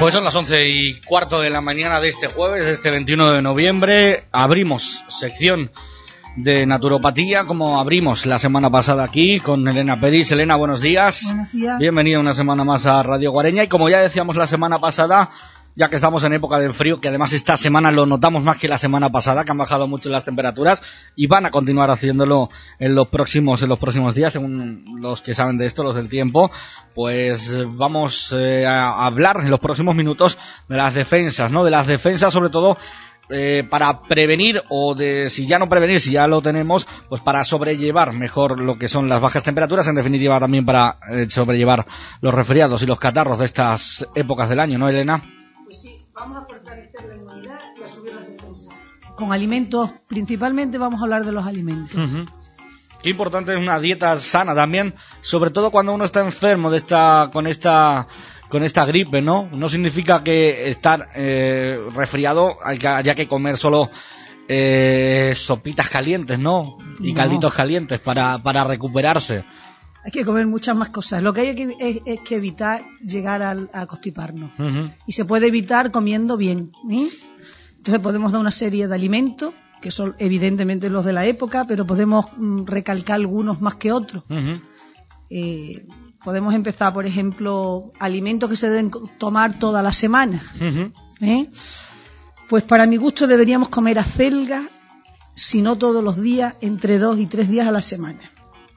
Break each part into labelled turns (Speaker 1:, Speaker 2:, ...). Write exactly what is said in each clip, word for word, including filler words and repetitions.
Speaker 1: Pues son las once y cuarto de la mañana de este jueves, de este veintiuno de noviembre. Abrimos sección de naturopatía, como abrimos la semana pasada aquí con Elena Peris. Elena, buenos días.
Speaker 2: Buenos días.
Speaker 1: Bienvenida una semana más a Radio Guareña. Y como ya decíamos la semana pasada, ya que estamos en época de frío, que además esta semana lo notamos más que la semana pasada, que han bajado mucho las temperaturas y van a continuar haciéndolo en los próximos en los próximos días, según los que saben de esto, los del tiempo. Pues vamos eh, a hablar en los próximos minutos de las defensas, ¿no? De las defensas, sobre todo eh, para prevenir, o de si ya no prevenir, si ya lo tenemos, pues para sobrellevar mejor lo que son las bajas temperaturas, en definitiva también para eh, sobrellevar los resfriados y los catarros de estas épocas del año, ¿no, Elena?
Speaker 2: Pues sí, vamos a fortalecer la inmunidad y a subir las defensas. Con alimentos, principalmente vamos a hablar de los alimentos.
Speaker 1: Uh-huh. Qué importante es una dieta sana también, sobre todo cuando uno está enfermo de esta, con esta, con esta gripe, ¿no? No significa que estar eh, resfriado haya que comer solo eh, sopitas calientes, ¿no? Y no. Calditos calientes para, para recuperarse.
Speaker 2: Hay que comer muchas más cosas. Lo que hay que, es, es que evitar llegar a, a constiparnos. Uh-huh. Y se puede evitar comiendo bien, ¿eh? Entonces podemos dar una serie de alimentos, que son evidentemente los de la época, pero podemos mm, recalcar algunos más que otros. Uh-huh. Eh, podemos empezar, por ejemplo, alimentos que se deben tomar toda la semana. Uh-huh. ¿Eh? Pues para mi gusto deberíamos comer acelga, si no todos los días, entre dos y tres días a la semana.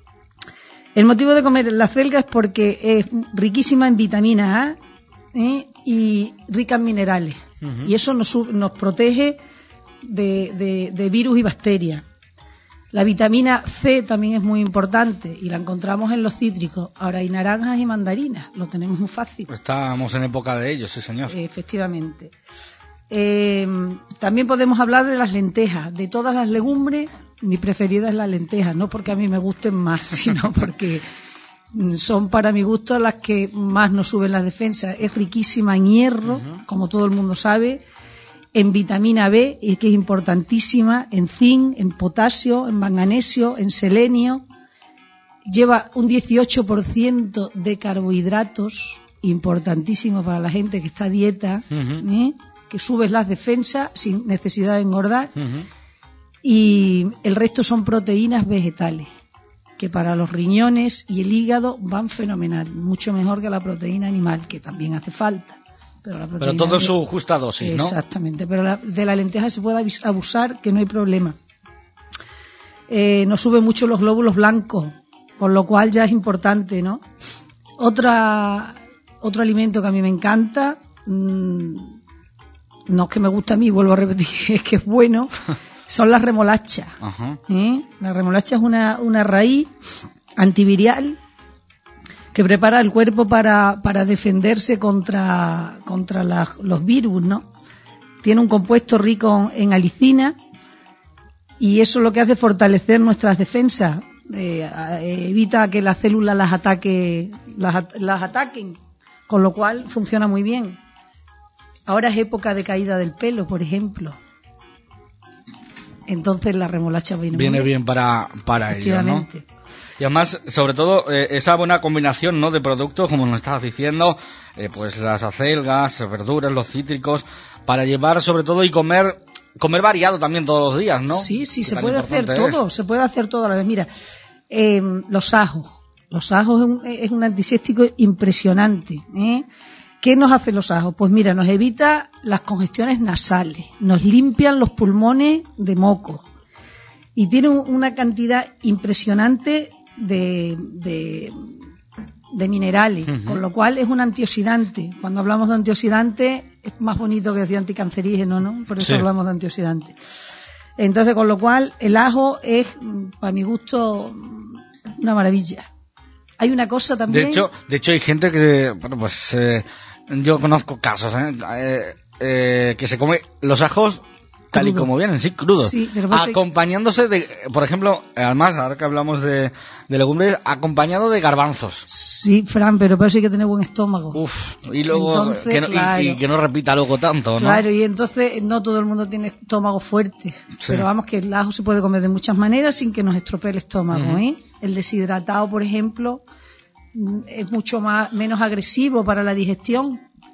Speaker 2: El motivo de comer la acelga es porque es riquísima en vitamina A, ¿eh? Y rica en minerales. Uh-huh. Y eso nos, nos protege de, de, de virus y bacterias. La vitamina C también es muy importante y la encontramos en los cítricos. Ahora hay naranjas y mandarinas, lo tenemos muy fácil.
Speaker 1: Estamos en época de ellos, sí señor.
Speaker 2: Efectivamente. Eh, también podemos hablar de las lentejas. De todas las legumbres, mi preferida es la lenteja, no porque a mí me gusten más, sino porque son para mi gusto las que más nos suben las defensas. Es riquísima en hierro, uh-huh. como todo el mundo sabe, en vitamina B, y que es importantísima, en zinc, en potasio, en manganesio, en selenio. Lleva un dieciocho por ciento de carbohidratos, importantísimo para la gente que está a dieta, uh-huh. ¿eh? que subes las defensas sin necesidad de engordar. Uh-huh. Y el resto son proteínas vegetales, que para los riñones y el hígado van fenomenal, mucho mejor que la proteína animal, que también hace falta. Pero, la
Speaker 1: pero todo en su justa dosis, ¿no?
Speaker 2: Exactamente, pero la, de la lenteja se puede abusar, que no hay problema. Eh, nos sube mucho los glóbulos blancos, con lo cual ya es importante, ¿no? Otra, otro alimento que a mí me encanta, mmm, no es que me guste a mí, vuelvo a repetir, es que es bueno, son las remolachas. Uh-huh. ¿Eh? La remolacha es una, una raíz antiviral que prepara el cuerpo para, para defenderse contra, contra la, los virus, ¿no? Tiene un compuesto rico en alicina y eso lo que hace es fortalecer nuestras defensas, eh, evita que las células las ataque, las, las ataquen, con lo cual funciona muy bien. Ahora es época de caída del pelo, por ejemplo. Entonces la remolacha viene,
Speaker 1: viene
Speaker 2: muy bien,
Speaker 1: bien para, para ello, ¿no? Y además, sobre todo, eh, esa buena combinación, ¿no?, de productos, como nos estabas diciendo, eh, pues las acelgas, verduras, los cítricos, para llevar sobre todo y comer comer variado también todos los días, ¿no?
Speaker 2: Sí, sí, se puede hacer todo, se puede hacer todo a la vez. Mira, eh, los ajos. Los ajos es un, es un antiséptico impresionante, ¿eh? ¿Qué nos hacen los ajos? Pues mira, nos evita las congestiones nasales, nos limpian los pulmones de moco y tiene una cantidad impresionante de, de, de minerales, uh-huh. con lo cual es un antioxidante. Cuando hablamos de antioxidante es más bonito que decir anticancerígeno, ¿no? Por eso sí. hablamos de antioxidante. Entonces, con lo cual el ajo es, para mi gusto, una maravilla. Hay una cosa también...
Speaker 1: De hecho, de hecho hay gente que, bueno, pues... Eh, yo conozco casos ¿eh? Eh, eh, que se come los ajos tal Crudo. y como vienen, sí, crudos,
Speaker 2: sí,
Speaker 1: acompañándose de, por ejemplo, además, ahora que hablamos de, de legumbres, acompañado de garbanzos.
Speaker 2: Sí, Fran, pero para eso hay que tener buen estómago.
Speaker 1: Uf, y luego
Speaker 2: entonces,
Speaker 1: que no,
Speaker 2: claro,
Speaker 1: y, y que no repita luego tanto, ¿no?
Speaker 2: Claro, y entonces no todo el mundo tiene estómago fuerte, sí. pero vamos que el ajo se puede comer de muchas maneras sin que nos estropee el estómago, uh-huh. ¿eh? El deshidratado, por ejemplo, es mucho más menos agresivo para la digestión.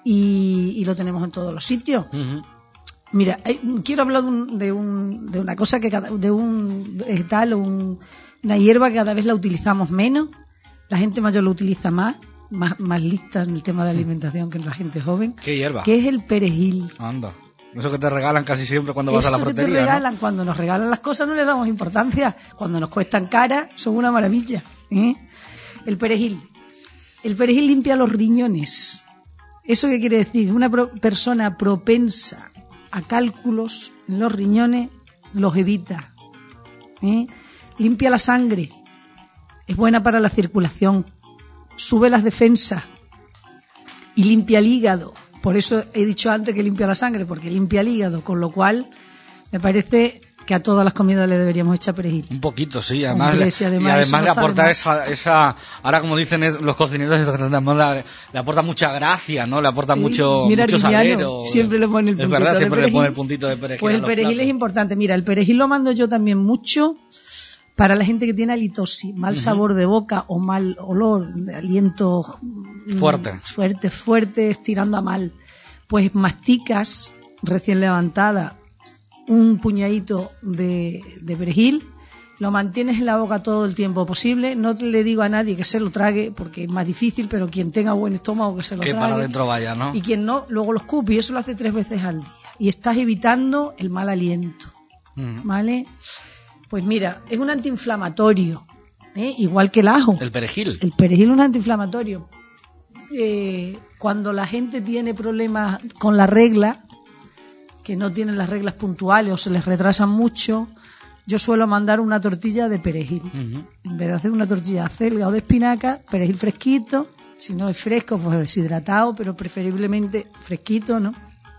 Speaker 2: y, y lo tenemos en todos los sitios.
Speaker 1: Uh-huh.
Speaker 2: Mira, hay, quiero hablar de, un, de, un, de una cosa que cada, de un vegetal, un, una hierba que cada vez la utilizamos menos. La gente mayor lo utiliza más, más, más lista en el tema de alimentación que la gente joven.
Speaker 1: ¿Qué hierba?
Speaker 2: Que es el perejil.
Speaker 1: Anda. Eso que te regalan casi siempre cuando vas
Speaker 2: Eso
Speaker 1: a la frutería,
Speaker 2: que te regalan,
Speaker 1: ¿no?
Speaker 2: Cuando nos regalan las cosas no le damos importancia. Cuando nos cuestan caras, son una maravilla. ¿eh? El perejil. El perejil limpia los riñones. ¿Eso qué quiere decir? Una pro- persona propensa a cálculos en los riñones los evita. ¿eh? Limpia la sangre. Es buena para la circulación. Sube las defensas. Y limpia el hígado. Por eso he dicho antes que limpia la sangre, porque limpia el hígado, con lo cual me parece que a todas las comidas le deberíamos echar perejil.
Speaker 1: Un poquito, sí, además,
Speaker 2: Hombre,
Speaker 1: le,
Speaker 2: si además
Speaker 1: y además le aporta esa, esa, ahora como dicen los cocineros, le, le aporta mucha gracia, ¿no? Le aporta mucho,
Speaker 2: Mira,
Speaker 1: mucho salero.
Speaker 2: Siempre le pone el puntito
Speaker 1: es verdad,
Speaker 2: de
Speaker 1: siempre
Speaker 2: perejil.
Speaker 1: le pone el puntito de perejil.
Speaker 2: Pues el perejil es importante. Mira, el perejil lo mando yo también mucho para la gente que tiene halitosis, mal uh-huh. sabor de boca o mal olor, de aliento
Speaker 1: fuerte,
Speaker 2: fuerte, fuerte, estirando a mal. Pues masticas recién levantada un puñadito de, de perejil, lo mantienes en la boca todo el tiempo posible. No le digo a nadie que se lo trague porque es más difícil, pero quien tenga buen estómago que se lo
Speaker 1: que
Speaker 2: trague.
Speaker 1: Para adentro vaya, ¿no?
Speaker 2: Y quien no, luego lo escupe, y eso lo hace tres veces al día. Y estás evitando el mal aliento, uh-huh. ¿vale? Pues mira, es un antiinflamatorio, ¿eh? Igual que el ajo.
Speaker 1: El perejil.
Speaker 2: El perejil es un antiinflamatorio. Eh, cuando la gente tiene problemas con la regla, que no tienen las reglas puntuales o se les retrasan mucho, yo suelo mandar una tortilla de perejil. Uh-huh. En vez de hacer una tortilla de acelga o de espinaca, perejil fresquito. Si no es fresco, pues deshidratado, pero preferiblemente fresquito, ¿no?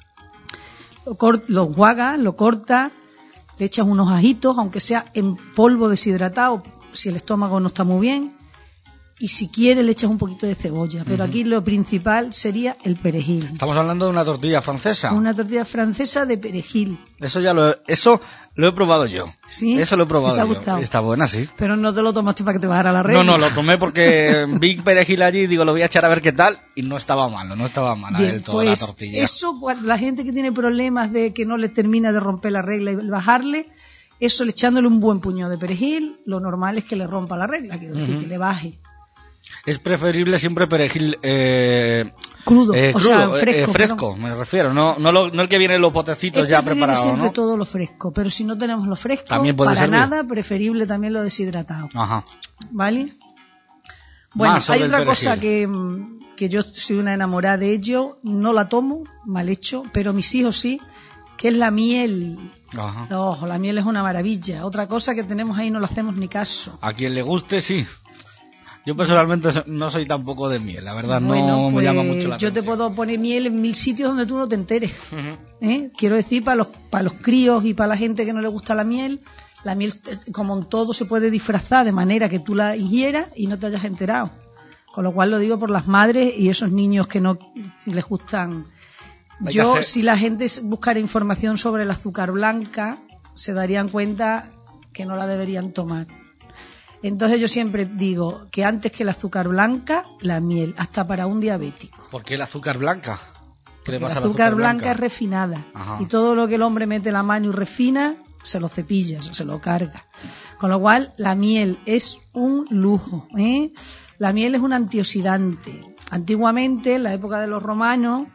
Speaker 2: Lo, cort- lo enjuagas, lo cortas, le echas unos ajitos, aunque sea en polvo deshidratado, si el estómago no está muy bien. Y si quieres le echas un poquito de cebolla, pero uh-huh. aquí lo principal sería el perejil.
Speaker 1: Estamos hablando de una tortilla francesa.
Speaker 2: Una tortilla francesa de perejil.
Speaker 1: Eso ya lo he, eso lo he probado yo.
Speaker 2: ¿Sí?
Speaker 1: Eso lo he probado
Speaker 2: ¿Te ha
Speaker 1: yo.
Speaker 2: gustado?
Speaker 1: Está buena, sí.
Speaker 2: Pero no te lo tomaste para que te bajara la regla.
Speaker 1: No, no, lo tomé porque vi perejil allí y digo, lo voy a echar a ver qué tal, y no estaba malo, no estaba mala
Speaker 2: Bien,
Speaker 1: del todo
Speaker 2: pues
Speaker 1: la tortilla.
Speaker 2: Eso, la gente que tiene problemas de que no le termina de romper la regla y bajarle, eso echándole un buen puñado de perejil, lo normal es que le rompa la regla, quiero decir, uh-huh. que le baje.
Speaker 1: Es preferible siempre perejil eh,
Speaker 2: crudo,
Speaker 1: eh,
Speaker 2: o
Speaker 1: crudo,
Speaker 2: sea, fresco,
Speaker 1: eh, fresco me refiero, no no, lo, no el que viene en los potecitos
Speaker 2: es
Speaker 1: ya preparados,
Speaker 2: siempre
Speaker 1: ¿no?
Speaker 2: todo lo fresco, pero si no tenemos lo fresco,
Speaker 1: también puede
Speaker 2: para
Speaker 1: servir.
Speaker 2: nada, preferible también lo deshidratado.
Speaker 1: Ajá.
Speaker 2: ¿Vale? Bueno,
Speaker 1: Más
Speaker 2: hay
Speaker 1: sobre
Speaker 2: otra
Speaker 1: el
Speaker 2: cosa que, que yo soy una enamorada de ello, no la tomo, mal hecho, pero mis hijos sí, que es la miel.
Speaker 1: Ajá.
Speaker 2: Oh, la miel es una maravilla. Otra cosa que tenemos ahí no le hacemos ni caso.
Speaker 1: A quien le guste, sí. Yo personalmente no soy tampoco de miel, la verdad,
Speaker 2: bueno,
Speaker 1: no
Speaker 2: pues
Speaker 1: me llama mucho la
Speaker 2: yo
Speaker 1: atención.
Speaker 2: te puedo poner miel en mil sitios donde tú no te enteres.
Speaker 1: Uh-huh.
Speaker 2: ¿Eh? Quiero decir, para los, para los críos y para la gente que no le gusta la miel, la miel, como en todo, se puede disfrazar de manera que tú la ingieras y no te hayas enterado. Con lo cual lo digo por las madres y esos niños que no les gustan.
Speaker 1: Hay
Speaker 2: Yo,
Speaker 1: hacer...
Speaker 2: si la gente buscara información sobre el azúcar blanca, se darían cuenta que no la deberían tomar. Entonces yo siempre digo que antes que el azúcar blanca, la miel, hasta para un diabético.
Speaker 1: ¿Por qué el azúcar blanca? ¿Qué le pasa
Speaker 2: el azúcar,
Speaker 1: al azúcar
Speaker 2: blanca,
Speaker 1: blanca
Speaker 2: es refinada.
Speaker 1: Ajá.
Speaker 2: Y todo lo que el hombre mete la mano y refina, se lo cepilla, se lo carga. Con lo cual, la miel es un lujo, ¿eh? La miel es un antioxidante. Antiguamente, en la época de los romanos,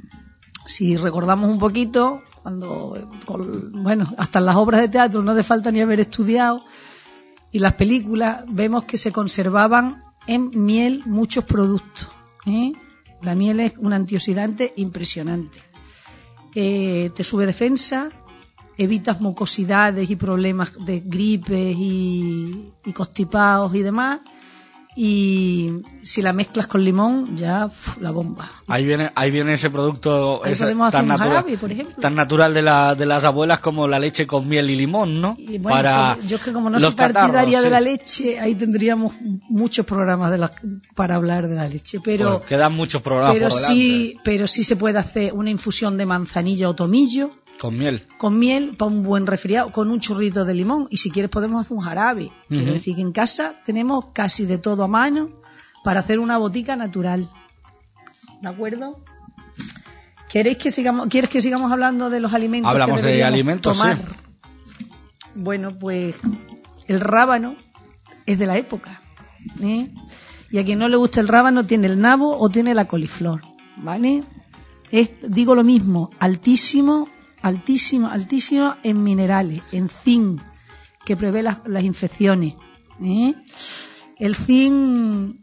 Speaker 2: si recordamos un poquito, cuando, con, bueno, hasta en las obras de teatro no hace falta ni haber estudiado, y las películas, vemos que se conservaban en miel muchos productos, ¿eh? La miel es un antioxidante impresionante. Eh, te sube defensa, evitas mucosidades y problemas de gripes y, y constipados y demás. Y si la mezclas con limón, ya uf, la bomba.
Speaker 1: Ahí viene, ahí viene ese producto
Speaker 2: Ahí
Speaker 1: ese,
Speaker 2: podemos hacer
Speaker 1: tan,
Speaker 2: un
Speaker 1: natural,
Speaker 2: jarabe, por ejemplo.
Speaker 1: tan natural de, la, de las abuelas como la leche con miel y limón, ¿no?
Speaker 2: Y bueno,
Speaker 1: para
Speaker 2: pues yo es que como no
Speaker 1: los
Speaker 2: soy partidaria
Speaker 1: catarros,
Speaker 2: de
Speaker 1: sí.
Speaker 2: la leche, ahí tendríamos muchos programas de la, para hablar de la leche. Pero
Speaker 1: pues quedan muchos programas
Speaker 2: pero
Speaker 1: por delante.
Speaker 2: sí, pero sí se puede hacer una infusión de manzanilla o tomillo.
Speaker 1: Con miel.
Speaker 2: Con miel para un buen resfriado, con un chorrito de limón. Y si quieres podemos hacer un jarabe. Uh-huh. Quiero decir que en casa tenemos casi de todo a mano para hacer una botica natural. ¿De acuerdo? ¿Queréis que sigamos, ¿Quieres que sigamos hablando de los alimentos?
Speaker 1: Hablamos
Speaker 2: que
Speaker 1: de alimentos,
Speaker 2: tomar?
Speaker 1: sí.
Speaker 2: Bueno, pues el rábano es de la época, ¿eh? Y a quien no le gusta el rábano tiene el nabo o tiene la coliflor, ¿vale? Es, digo lo mismo, altísimo, altísimo, altísimo en minerales, en zinc, que prevé las, las infecciones, ¿eh? El zinc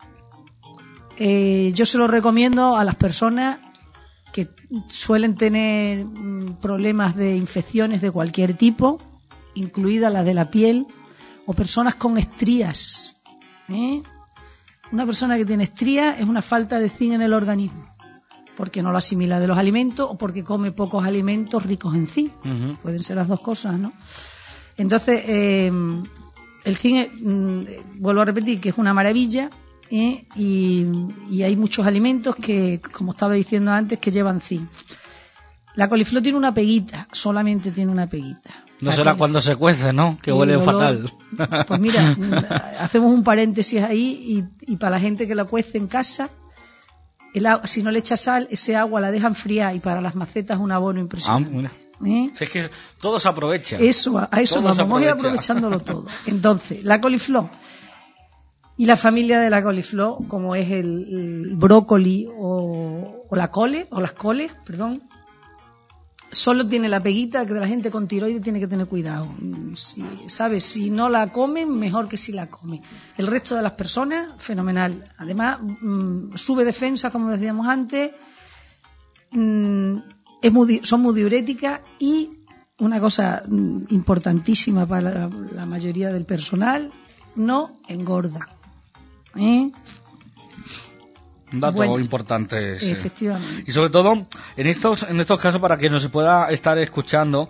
Speaker 2: eh, yo se lo recomiendo a las personas que suelen tener problemas de infecciones de cualquier tipo, incluidas las de la piel, o personas con estrías, ¿eh? Una persona que tiene estrías es una falta de zinc en el organismo, porque no lo asimila de los alimentos o porque come pocos alimentos ricos en zinc. Uh-huh. Pueden ser las dos cosas, ¿no? Entonces, eh, el zinc, eh, vuelvo a repetir, que es una maravilla, ¿eh? y, y hay muchos alimentos que, como estaba diciendo antes, que llevan zinc. La coliflor tiene una peguita, solamente tiene una peguita.
Speaker 1: No será cuando se cuece, ¿no? Que huele
Speaker 2: olor,
Speaker 1: fatal.
Speaker 2: Pues mira, hacemos un paréntesis ahí y, y para la gente que la cuece en casa, el agua, si no le echa sal, ese agua la deja enfriar y para las macetas es un abono impresionante. Ah, mira.
Speaker 1: ¿Eh? Es que todo se aprovecha.
Speaker 2: Eso, a eso
Speaker 1: todo
Speaker 2: vamos a ir aprovechándolo todo. Entonces, la coliflor y la familia de la coliflor, como es el, el brócoli o, o la cole, o las coles, perdón, solo tiene la peguita que la gente con tiroides tiene que tener cuidado. Si, ¿sabes? Si no la comen, mejor que si la comen. El resto de las personas, fenomenal. Además, mmm, sube defensa, como decíamos antes, mmm, es muy, son muy diuréticas y una cosa mmm, importantísima para la, la mayoría del personal, no engorda. ¿Eh?
Speaker 1: Un dato
Speaker 2: bueno,
Speaker 1: importante, sí.
Speaker 2: Efectivamente.
Speaker 1: Y sobre todo, en estos en estos casos, para que nos se pueda estar escuchando,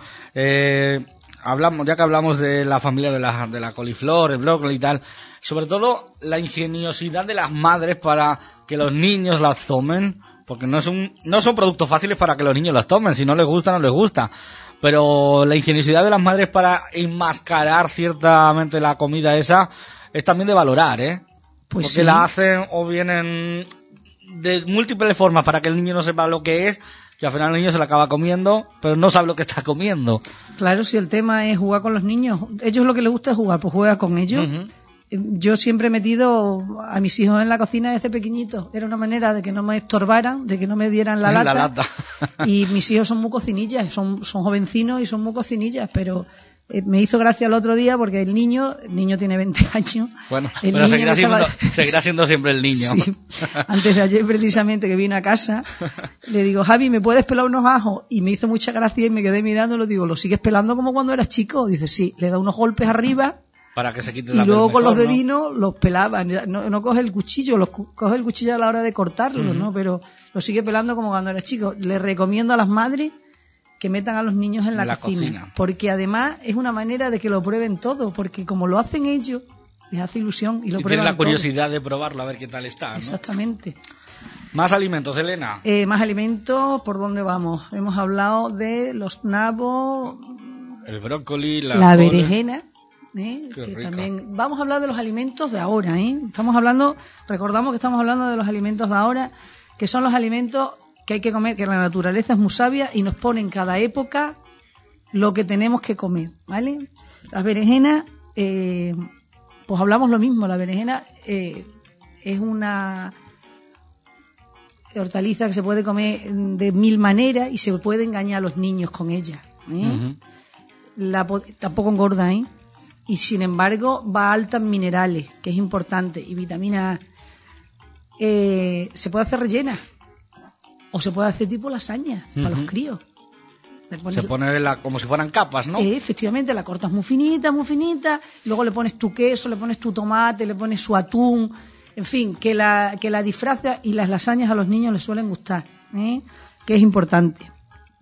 Speaker 1: eh, hablamos ya que hablamos de la familia de la, de la coliflor, el brócoli y tal, sobre todo la ingeniosidad de las madres para que los niños las tomen, porque no, es un, no son productos fáciles para que los niños las tomen, si no les gusta, no les gusta. Pero la ingeniosidad de las madres para enmascarar ciertamente la comida esa es también de valorar, ¿eh?
Speaker 2: Pues
Speaker 1: porque
Speaker 2: sí.
Speaker 1: La hacen o vienen de múltiples formas para que el niño no sepa lo que es, que al final el niño se la acaba comiendo, pero no sabe lo que está comiendo.
Speaker 2: Claro, si el tema es jugar con los niños, ellos lo que les gusta es jugar, pues juega con ellos. Uh-huh. Yo siempre he metido a mis hijos en la cocina desde pequeñitos. Era una manera de que no me estorbaran, de que no me dieran la lata.
Speaker 1: La lata.
Speaker 2: Y mis hijos son muy cocinillas, son, son jovencinos y son muy cocinillas, pero eh, me hizo gracia el otro día porque el niño, el niño tiene veinte años.
Speaker 1: Bueno, pero seguirá, estaba... siendo, seguirá siendo siempre el niño.
Speaker 2: Sí. Antes de ayer precisamente que vine a casa, le digo, Javi, ¿me puedes pelar unos ajos? Y me hizo mucha gracia y me quedé mirándolo, digo, ¿lo sigues pelando como cuando eras chico? Dice, sí, le da unos golpes arriba.
Speaker 1: Para que se quite la
Speaker 2: y luego
Speaker 1: mejor,
Speaker 2: con los
Speaker 1: ¿no?
Speaker 2: dedinos los pelaba, no, no coge el cuchillo, los, coge el cuchillo a la hora de cortarlo, uh-huh. ¿no? Pero lo sigue pelando como cuando era chico. Le recomiendo a las madres que metan a los niños en la,
Speaker 1: la
Speaker 2: cocina,
Speaker 1: cocina,
Speaker 2: porque además es una manera de que lo prueben todo, porque como lo hacen ellos, les hace ilusión y lo
Speaker 1: y
Speaker 2: prueban
Speaker 1: tienen la curiosidad
Speaker 2: todo.
Speaker 1: De probarlo, a ver qué tal está, ¿no?
Speaker 2: Exactamente.
Speaker 1: Más alimentos, Elena.
Speaker 2: Eh, más alimentos, ¿por dónde vamos? Hemos hablado de los nabos,
Speaker 1: el brócoli, la,
Speaker 2: la berenjena. ¿Eh?
Speaker 1: Qué
Speaker 2: Que
Speaker 1: rica.
Speaker 2: también vamos a hablar de los alimentos de ahora, ¿eh? Estamos hablando, recordamos que estamos hablando de los alimentos de ahora, que son los alimentos que hay que comer, que la naturaleza es muy sabia y nos pone en cada época lo que tenemos que comer, ¿vale? Las berenjenas, eh, pues hablamos lo mismo, la berenjena eh, es una hortaliza que se puede comer de mil maneras y se puede engañar a los niños con ella, ¿eh? Uh-huh. La, tampoco engorda, ¿eh? Y sin embargo va alta en minerales, que es importante, y vitamina A. Eh, se puede hacer rellena, o se puede hacer tipo lasaña, uh-huh. para los críos.
Speaker 1: Pones, se pone la, como si fueran capas, ¿no?
Speaker 2: Eh, efectivamente, la cortas muy finita, muy finita, luego le pones tu queso, le pones tu tomate, le pones su atún, en fin, que la, que la disfraza, y las lasañas a los niños les suelen gustar, ¿eh? Que es importante.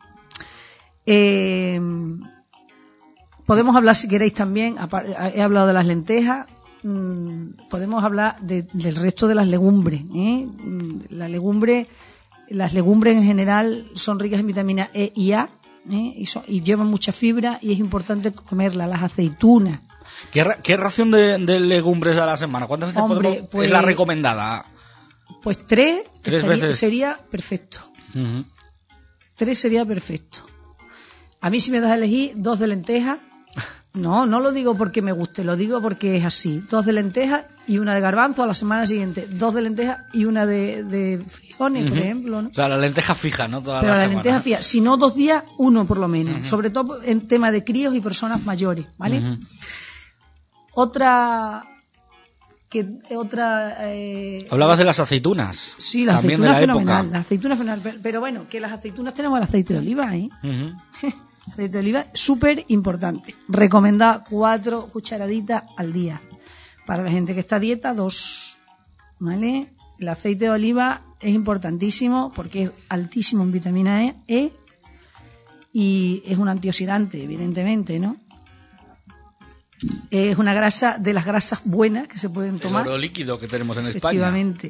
Speaker 2: Eh... Podemos hablar, si queréis, también, he hablado de las lentejas, mmm, podemos hablar de, del resto de las legumbres, ¿eh? La legumbre, las legumbres en general son ricas en vitamina E y A, ¿eh? y, son, y llevan mucha fibra y es importante comerlas. Las aceitunas.
Speaker 1: ¿Qué, qué ración de, de legumbres a la semana? ¿Cuántas veces
Speaker 2: Hombre,
Speaker 1: podemos,
Speaker 2: pues,
Speaker 1: es la recomendada?
Speaker 2: Pues tres,
Speaker 1: tres
Speaker 2: estaría,
Speaker 1: veces.
Speaker 2: Sería perfecto.
Speaker 1: Uh-huh.
Speaker 2: Tres sería perfecto. A mí si me das a elegir dos de lentejas, no, no lo digo porque me guste, lo digo porque es así. Dos de lentejas y una de garbanzo a la semana siguiente. Dos de lentejas y una de, de frijoles, uh-huh. por ejemplo, ¿no?
Speaker 1: O sea, la lenteja fija, ¿no? Toda
Speaker 2: Pero
Speaker 1: la,
Speaker 2: la
Speaker 1: semana.
Speaker 2: lenteja fija, si no dos días, uno por lo menos. Uh-huh. Sobre todo en tema de críos y personas mayores, ¿vale? Uh-huh. Otra... que otra eh,
Speaker 1: Hablabas de las aceitunas.
Speaker 2: Sí, las
Speaker 1: también
Speaker 2: aceitunas
Speaker 1: de la
Speaker 2: fenomenal,
Speaker 1: época.
Speaker 2: las aceitunas fenomenal, pero, pero bueno, que las aceitunas tenemos el aceite de oliva, ¿eh? Uh-huh. Aceite de oliva súper importante. Recomendada cuatro cucharaditas al día. Para la gente que está a dieta, dos, ¿vale? El aceite de oliva es importantísimo porque es altísimo en vitamina E, E y es un antioxidante, evidentemente, ¿no? Es una grasa de las grasas buenas que se pueden tomar.
Speaker 1: El oro líquido que tenemos en España.
Speaker 2: Efectivamente.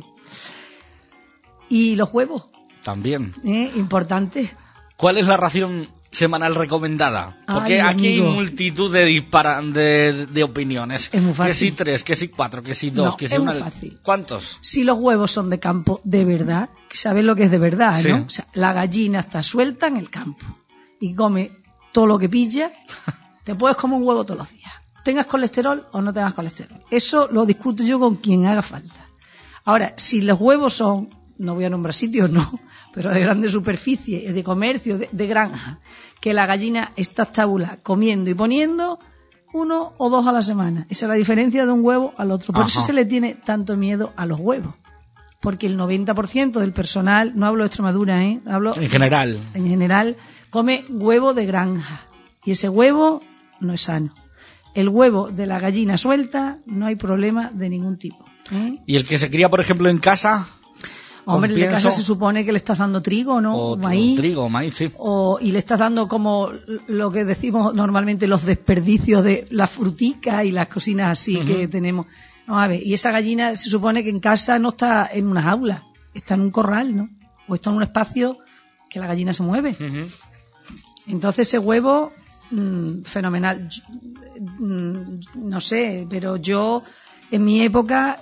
Speaker 2: Y los huevos.
Speaker 1: También.
Speaker 2: ¿Eh? Importante.
Speaker 1: ¿Cuál es la ración semanal recomendada? Porque
Speaker 2: Ay,
Speaker 1: aquí
Speaker 2: amigo.
Speaker 1: hay multitud de, dispara de, de opiniones.
Speaker 2: Es muy fácil.
Speaker 1: Que si tres, que si cuatro, que si dos,
Speaker 2: no,
Speaker 1: que si
Speaker 2: es
Speaker 1: una.
Speaker 2: Muy fácil.
Speaker 1: ¿Cuántos?
Speaker 2: Si los huevos son de campo de verdad, ¿sabes lo que es de verdad,
Speaker 1: sí.
Speaker 2: no? O sea, la gallina está suelta en el campo y come todo lo que pilla. Te puedes comer un huevo todos los días. Tengas colesterol o no tengas colesterol. Eso lo discuto yo con quien haga falta. Ahora, si los huevos son, no voy a nombrar sitios, no, pero de grande superficie, de comercio, de, de granja, que la gallina está estábula comiendo y poniendo uno o dos a la semana. Esa es la diferencia de un huevo al otro. Por Ajá. eso se le tiene tanto miedo a los huevos. Porque el noventa por ciento del personal, no hablo de Extremadura, ¿eh? hablo
Speaker 1: en general,
Speaker 2: en general, come huevo de granja. Y ese huevo no es sano. El huevo de la gallina suelta, no hay problema de ningún tipo. ¿eh?
Speaker 1: ¿Y el que se cría, por ejemplo, en casa?
Speaker 2: Hombre, el de casa se supone que le estás dando trigo, ¿no?
Speaker 1: O
Speaker 2: maíz.
Speaker 1: Trigo, maíz, sí.
Speaker 2: O, y le estás dando como lo que decimos normalmente los desperdicios de las fruticas y las cocinas así uh-huh. que tenemos. Vamos a ver, y esa gallina se supone que en casa no está en una jaula, está en un corral, ¿no? O está en un espacio que la gallina se mueve. Uh-huh. Entonces ese huevo... Mm, fenomenal. Mm, no sé, pero yo en mi época,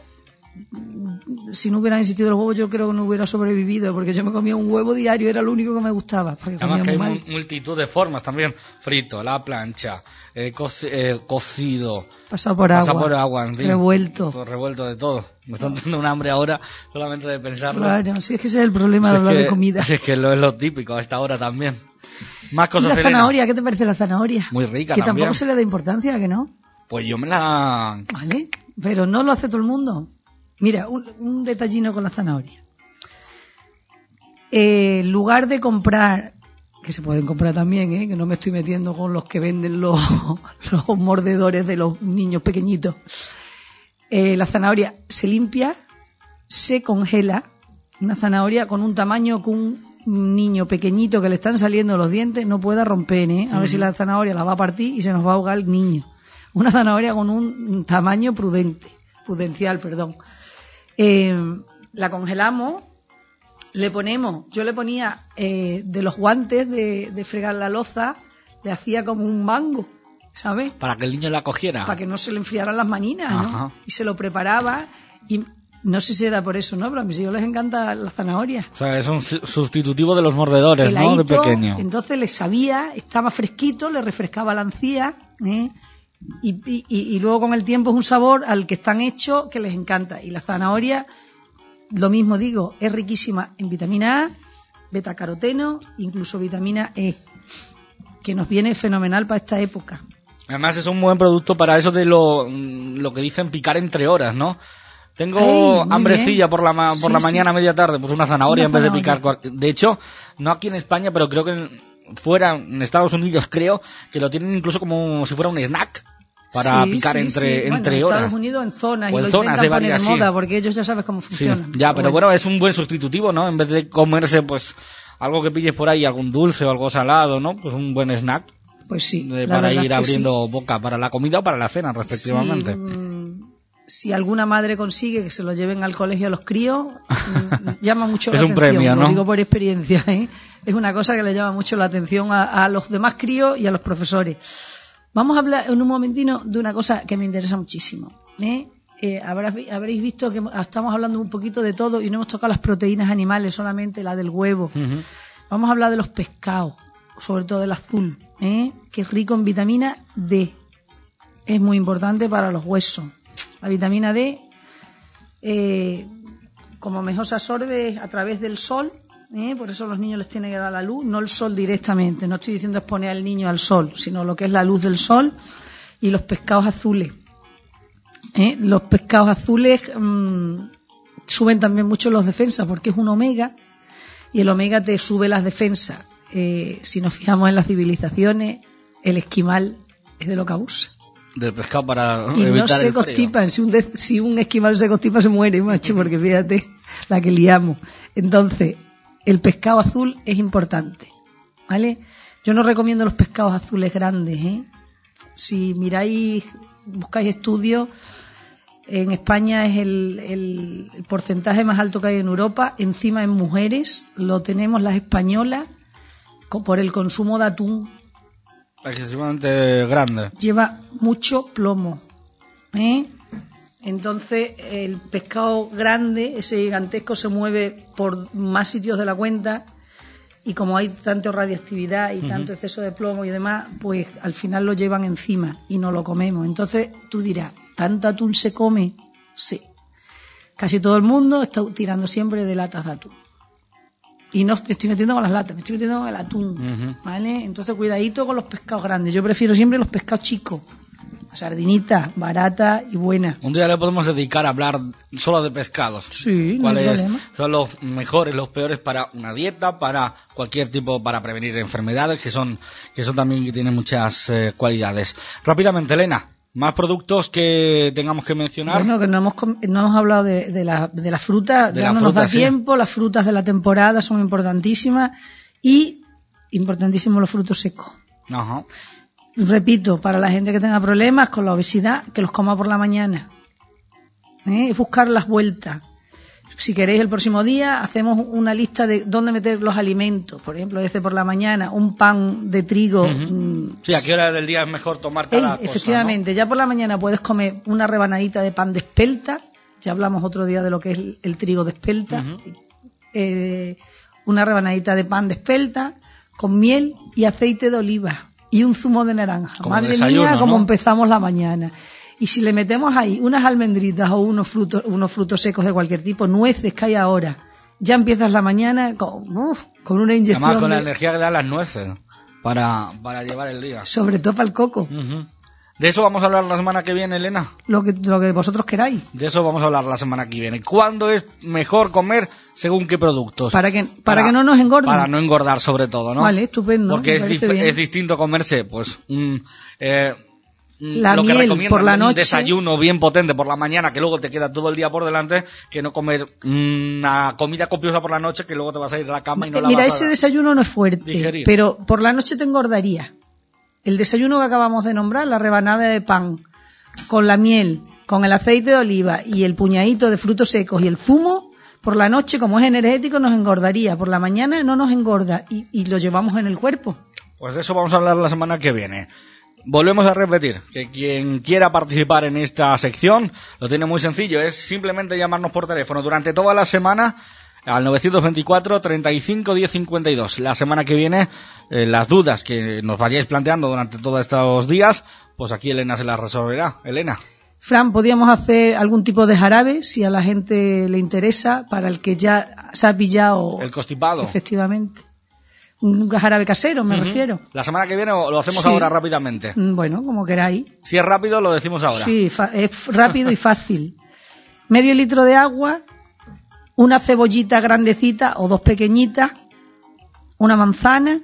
Speaker 2: si no hubieran existido los huevos, yo creo que no hubiera sobrevivido, porque yo me comía un huevo diario, era lo único que me gustaba.
Speaker 1: Además que hay mal. multitud de formas también, frito, a la plancha, eh, co eh, cocido,
Speaker 2: pasado por
Speaker 1: pasado
Speaker 2: agua,
Speaker 1: por agua en fin,
Speaker 2: revuelto,
Speaker 1: todo, revuelto de todo. Me están dando un hambre ahora solamente de pensarlo.
Speaker 2: Claro, si es que ese es el problema de hablar
Speaker 1: que,
Speaker 2: de comida.
Speaker 1: Es que lo es lo típico a esta hora también. Más cosas.
Speaker 2: ¿Y la zanahoria? ¿Qué te parece la zanahoria?
Speaker 1: Muy rica
Speaker 2: que
Speaker 1: también.
Speaker 2: Que tampoco se le da importancia, ¿que no?
Speaker 1: Pues yo me la...
Speaker 2: Vale, pero no lo hace todo el mundo. Mira, un, un detallino con la zanahoria. Eh, en lugar de comprar, que se pueden comprar también, ¿eh? Que no me estoy metiendo con los que venden los, los mordedores de los niños pequeñitos. Eh, la zanahoria se limpia, se congela, una zanahoria con un tamaño que un niño pequeñito que le están saliendo los dientes no pueda romper, ¿eh? A ver uh-huh. si la zanahoria la va a partir y se nos va a ahogar el niño. Una zanahoria con un tamaño prudente, prudencial, perdón. Eh, la congelamos, le ponemos, yo le ponía eh, de los guantes de, de fregar la loza, le hacía como un mango, ¿sabes?
Speaker 1: Para que el niño la cogiera.
Speaker 2: Para que no se le enfriaran las maninas, ¿no?
Speaker 1: Ajá.
Speaker 2: Y se lo preparaba y... No sé si era por eso, ¿no? Pero a mis hijos les encanta la zanahoria.
Speaker 1: O sea, es un sustitutivo de los mordedores,
Speaker 2: Heladito,
Speaker 1: ¿no? De pequeño.
Speaker 2: Entonces les sabía, estaba fresquito, le refrescaba la encía, ¿eh? y, y, y luego con el tiempo es un sabor al que están hechos que les encanta. Y la zanahoria, lo mismo digo, es riquísima en vitamina A, betacaroteno, incluso vitamina E, que nos viene fenomenal para esta época.
Speaker 1: Además es un buen producto para eso de lo, lo que dicen picar entre horas, ¿no? Tengo
Speaker 2: Ay,
Speaker 1: hambrecilla
Speaker 2: bien.
Speaker 1: por la ma por
Speaker 2: sí,
Speaker 1: la mañana,
Speaker 2: sí.
Speaker 1: media tarde, pues una zanahoria
Speaker 2: Una
Speaker 1: en vez de
Speaker 2: zanahoria.
Speaker 1: picar. De hecho, no aquí en España, pero creo que en, fuera, en Estados Unidos, creo que lo tienen incluso como si fuera un snack para
Speaker 2: sí,
Speaker 1: picar
Speaker 2: sí,
Speaker 1: entre,
Speaker 2: sí. Bueno,
Speaker 1: entre
Speaker 2: en
Speaker 1: horas.
Speaker 2: Estados Unidos en zonas
Speaker 1: o
Speaker 2: y
Speaker 1: en
Speaker 2: lo
Speaker 1: zonas
Speaker 2: intentan
Speaker 1: de
Speaker 2: poner
Speaker 1: varias,
Speaker 2: de moda
Speaker 1: sí.
Speaker 2: porque ellos ya sabes cómo funcionan.
Speaker 1: Sí, ya, pero bueno. bueno, es un buen sustitutivo, ¿no? En vez de comerse, pues, algo que pilles por ahí, algún dulce o algo salado, ¿no? Pues un buen snack.
Speaker 2: Pues sí.
Speaker 1: De, para ir abriendo sí. boca para la comida o para la cena, respectivamente.
Speaker 2: Sí, si alguna madre consigue que se lo lleven al colegio a los críos, llama mucho la
Speaker 1: es
Speaker 2: atención.
Speaker 1: Un premio, ¿no?
Speaker 2: Lo digo por experiencia, ¿eh? Es una cosa que le llama mucho la atención a, a los demás críos y a los profesores. Vamos a hablar en un momentino de una cosa que me interesa muchísimo, ¿eh? Eh, habrás, habréis visto que estamos hablando un poquito de todo y no hemos tocado las proteínas animales, solamente la del huevo. Uh-huh. Vamos a hablar de los pescados, sobre todo el azul, ¿eh? que es rico en vitamina D. Es muy importante para los huesos. La vitamina D, eh, como mejor se absorbe a través del sol, ¿eh? por eso los niños les tiene que dar la luz, no el sol directamente. No estoy diciendo exponer al niño al sol, sino lo que es la luz del sol y los pescados azules. ¿Eh? Los pescados azules mmm, suben también mucho los defensas porque es un omega y el omega te sube las defensas. Eh, si nos fijamos en las civilizaciones, el esquimal es de lo que abusa.
Speaker 1: Del pescado para
Speaker 2: y
Speaker 1: evitar
Speaker 2: no se
Speaker 1: el
Speaker 2: constipan. Si un, de, si un esquimal se constipa se muere, macho, porque fíjate la que liamos. Entonces, el pescado azul es importante, ¿vale? Yo no recomiendo los pescados azules grandes, ¿eh? Si miráis, buscáis estudios, en España es el, el, el porcentaje más alto que hay en Europa, encima en mujeres, lo tenemos las españolas, por el consumo de atún.
Speaker 1: Excesivamente grande.
Speaker 2: Lleva mucho plomo, ¿eh? Entonces el pescado grande, ese gigantesco, se mueve por más sitios de la cuenta y como hay tanta radioactividad y uh-huh. tanto exceso de plomo y demás, pues al final lo llevan encima y no lo comemos. Entonces tú dirás, ¿tanto atún se come? Sí. Casi todo el mundo está tirando siempre de latas de atún. Y no me estoy metiendo con las latas, me estoy metiendo con el atún, uh-huh. ¿vale? Entonces cuidadito con los pescados grandes. Yo prefiero siempre los pescados chicos. La sardinita, barata y buena.
Speaker 1: Un día le podemos dedicar a hablar solo de pescados.
Speaker 2: Sí,
Speaker 1: ¿Cuáles
Speaker 2: no hay problema.
Speaker 1: son los mejores, los peores para una dieta, para cualquier tipo, para prevenir enfermedades, que son que son también que tienen muchas eh, cualidades. Rápidamente, Elena, más productos que tengamos que mencionar.
Speaker 2: Bueno, que no hemos no hemos hablado de, de la de las frutas,
Speaker 1: de
Speaker 2: ya
Speaker 1: la
Speaker 2: no
Speaker 1: fruta,
Speaker 2: nos da
Speaker 1: sí.
Speaker 2: tiempo. Las frutas de la temporada son importantísimas y importantísimos los frutos secos.
Speaker 1: Ajá.
Speaker 2: Repito, para la gente que tenga problemas con la obesidad, que los coma por la mañana. ¿Eh? Es buscar las vueltas. Si queréis el próximo día, hacemos una lista de dónde meter los alimentos. Por ejemplo, desde por la mañana, un pan de trigo.
Speaker 1: Uh-huh.
Speaker 2: Mmm,
Speaker 1: sí, ¿a qué hora del día es mejor tomar cada
Speaker 2: eh,
Speaker 1: cosa?
Speaker 2: Efectivamente, ¿no? Ya por la mañana puedes comer una rebanadita de pan de espelta. Ya hablamos otro día de lo que es el, el trigo de espelta. Uh-huh. Eh, una rebanadita de pan de espelta con miel y aceite de oliva. Y un zumo de naranja.
Speaker 1: Como
Speaker 2: Madre
Speaker 1: desayuno,
Speaker 2: mía, como
Speaker 1: ¿no?
Speaker 2: empezamos la mañana. Y si le metemos ahí unas almendritas o unos frutos, unos frutos secos de cualquier tipo, nueces que hay ahora, ya empiezas la mañana con, uf, con una inyección.
Speaker 1: Además, con
Speaker 2: de...
Speaker 1: la energía que dan las nueces para, para llevar el día.
Speaker 2: Sobre todo para el coco.
Speaker 1: Uh-huh. De eso vamos a hablar la semana que viene, Elena.
Speaker 2: Lo que, lo que vosotros queráis.
Speaker 1: De eso vamos a hablar la semana que viene. ¿Cuándo es mejor comer según qué productos?
Speaker 2: Para que, para,
Speaker 1: para
Speaker 2: que no nos engorden.
Speaker 1: Para no engordar, sobre todo, ¿no?
Speaker 2: Vale, estupendo.
Speaker 1: Porque es, dif- es distinto comerse, pues, un, eh,
Speaker 2: la
Speaker 1: lo que
Speaker 2: miel
Speaker 1: recomiendan,
Speaker 2: por la noche.
Speaker 1: Un desayuno bien potente por la mañana, que luego te queda todo el día por delante, que no comer una comida copiosa por la noche, que luego te vas a ir a la cama y no
Speaker 2: eh,
Speaker 1: la
Speaker 2: Mira,
Speaker 1: vas a
Speaker 2: ese desayuno no es fuerte,
Speaker 1: digerir.
Speaker 2: Pero por la noche te engordaría. El desayuno que acabamos de nombrar, la rebanada de pan con la miel, con el aceite de oliva y el puñadito de frutos secos y el zumo, por la noche, como es energético, nos engordaría. Por la mañana no nos engorda y, y lo llevamos en el cuerpo.
Speaker 1: Pues de eso vamos a hablar la semana que viene. Volvemos a repetir que quien quiera participar en esta sección lo tiene muy sencillo, es simplemente llamarnos por teléfono durante toda la semana al novecientos veinticuatro, treinta y cinco, diez cincuenta y dos. La semana que viene, eh, las dudas que nos vayáis planteando durante todos estos días, pues aquí Elena se las resolverá. Elena.
Speaker 2: Fran, podríamos hacer algún tipo de jarabe, si a la gente le interesa, para el que ya se ha pillado.
Speaker 1: El constipado.
Speaker 2: Efectivamente. Un jarabe casero, me uh-huh. refiero.
Speaker 1: La semana que viene lo hacemos
Speaker 2: sí.
Speaker 1: ahora rápidamente.
Speaker 2: Bueno, como queráis.
Speaker 1: Si es rápido, lo decimos ahora.
Speaker 2: Sí, fa- es rápido y fácil. Medio litro de agua, una cebollita grandecita o dos pequeñitas, una manzana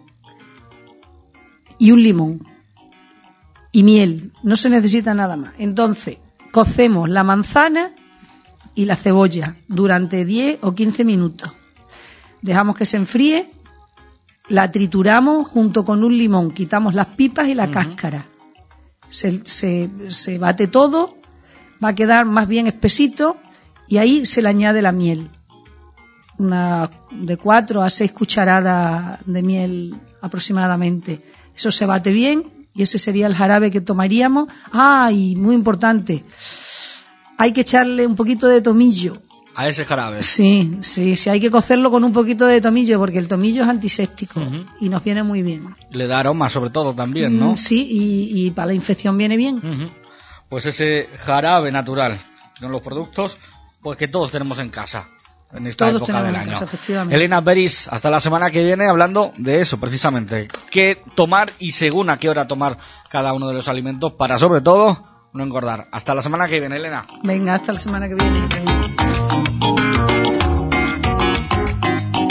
Speaker 2: y un limón. Y miel, no se necesita nada más. Entonces, cocemos la manzana y la cebolla durante diez o quince minutos. Dejamos que se enfríe, la trituramos junto con un limón, quitamos las pipas y la uh-huh. cáscara. Se, se, se bate todo, va a quedar más bien espesito y ahí se le añade la miel. Una de cuatro a seis cucharadas de miel aproximadamente. Eso se bate bien. Y ese sería el jarabe que tomaríamos. Ah, y muy importante, hay que echarle un poquito de tomillo
Speaker 1: A ese jarabe.
Speaker 2: Sí, sí, sí, hay que cocerlo con un poquito de tomillo, porque el tomillo es antiséptico uh-huh. y nos viene muy bien.
Speaker 1: Le da aroma sobre todo también, ¿no?
Speaker 2: Mm, sí, y, y para la infección viene bien.
Speaker 1: Uh-huh. Pues ese jarabe natural, son los productos pues que todos tenemos en casa en esta
Speaker 2: todos
Speaker 1: época del
Speaker 2: en
Speaker 1: año.
Speaker 2: Casa, efectivamente.
Speaker 1: Elena Peris, hasta la semana que viene hablando de eso precisamente, qué tomar y según a qué hora tomar cada uno de los alimentos para sobre todo no engordar. Hasta la semana que viene, Elena.
Speaker 2: Venga, hasta la semana que viene.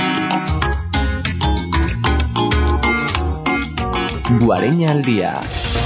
Speaker 3: Guareña al día.